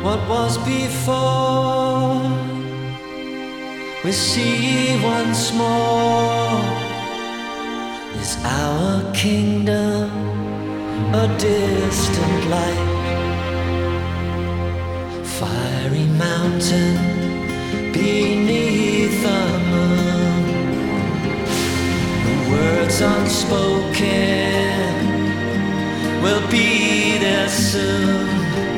what was before. We see once more. Is our kingdom a distant light? Fiery mountain beneath the moon. The words unspoken will be there soon.